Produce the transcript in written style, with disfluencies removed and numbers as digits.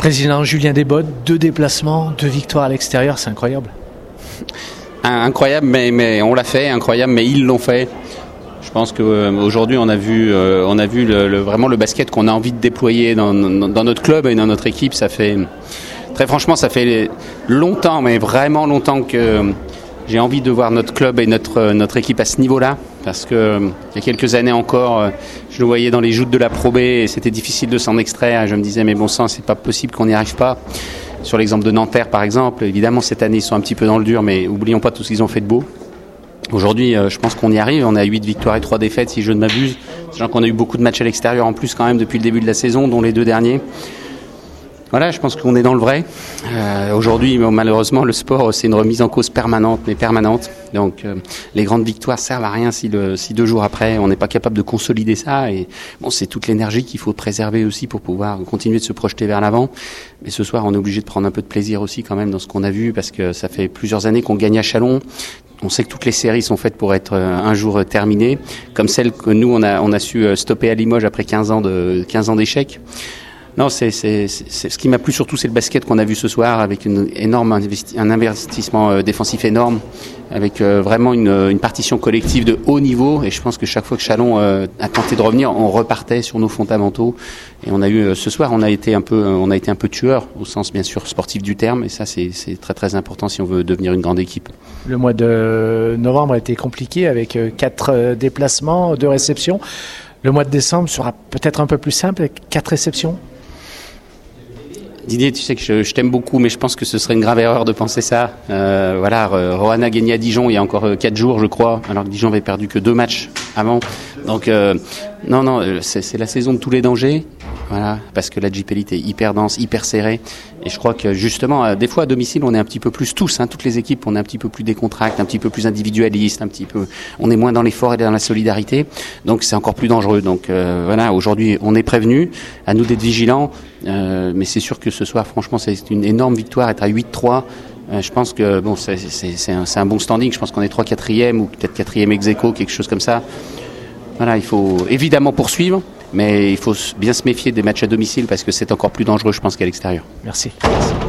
Président Julien Desbottes, 2 déplacements, 2 victoires à l'extérieur, c'est incroyable. Incroyable, mais on l'a fait, incroyable, mais ils l'ont fait. Je pense qu'aujourd'hui, on a vu vraiment le basket qu'on a envie de déployer dans notre club et dans notre équipe. Ça fait, très franchement, ça fait longtemps, mais vraiment longtemps que j'ai envie de voir notre club et notre équipe à ce niveau-là. Parce que il y a quelques années encore, je le voyais dans les joutes de la Pro B et c'était difficile de s'en extraire. Je me disais, mais bon sang, c'est pas possible qu'on n'y arrive pas. Sur l'exemple de Nanterre, par exemple, évidemment, cette année, ils sont un petit peu dans le dur, mais oublions pas tout ce qu'ils ont fait de beau. Aujourd'hui, je pense qu'on y arrive. On a 8 victoires et 3 défaites, si je ne m'abuse. Sachant qu'on a eu beaucoup de matchs à l'extérieur en plus quand même depuis le début de la saison, dont les 2 derniers. Voilà, je pense qu'on est dans le vrai. Aujourd'hui, malheureusement, le sport, c'est une remise en cause permanente. Donc, les grandes victoires servent à rien si 2 jours après, on n'est pas capable de consolider ça. Et bon, c'est toute l'énergie qu'il faut préserver aussi pour pouvoir continuer de se projeter vers l'avant. Mais ce soir, on est obligé de prendre un peu de plaisir aussi quand même dans ce qu'on a vu, parce que ça fait plusieurs années qu'on gagne à Châlons. On sait que toutes les séries sont faites pour être un jour terminées, comme celle que nous, on a su stopper à Limoges après 15 ans d'échecs. Non, c'est ce qui m'a plu surtout, c'est le basket qu'on a vu ce soir, avec un investissement défensif énorme, avec vraiment une partition collective de haut niveau. Et je pense que chaque fois que Châlons a tenté de revenir, on repartait sur nos fondamentaux. Et on a eu ce soir, on a été un peu tueur au sens bien sûr sportif du terme. Et ça, c'est très très important si on veut devenir une grande équipe. Le mois de novembre a été compliqué avec 4 déplacements, 2 réceptions. Le mois de décembre sera peut-être un peu plus simple avec 4 réceptions. Didier, tu sais que je t'aime beaucoup, mais je pense que ce serait une grave erreur de penser ça. Roanne a gagné à Dijon il y a encore 4 jours, je crois, alors que Dijon avait perdu que 2 matchs avant. Donc, non, c'est la saison de tous les dangers. Voilà, parce que la Jeep Elite est hyper dense, hyper serrée. Et je crois que justement, des fois à domicile, on est un petit peu plus tous, toutes les équipes, on est un petit peu plus décontracté, un petit peu plus individualiste, on est moins dans l'effort et dans la solidarité. Donc c'est encore plus dangereux. Donc voilà, aujourd'hui, on est prévenus, à nous d'être vigilants. Mais c'est sûr que ce soir, franchement, c'est une énorme victoire, être à 8-3. Je pense que bon, c'est un bon standing. Je pense qu'on est 3-4e ou peut-être 4e ex-aequo, quelque chose comme ça. Voilà, il faut évidemment poursuivre. Mais il faut bien se méfier des matchs à domicile parce que c'est encore plus dangereux, je pense, qu'à l'extérieur. Merci.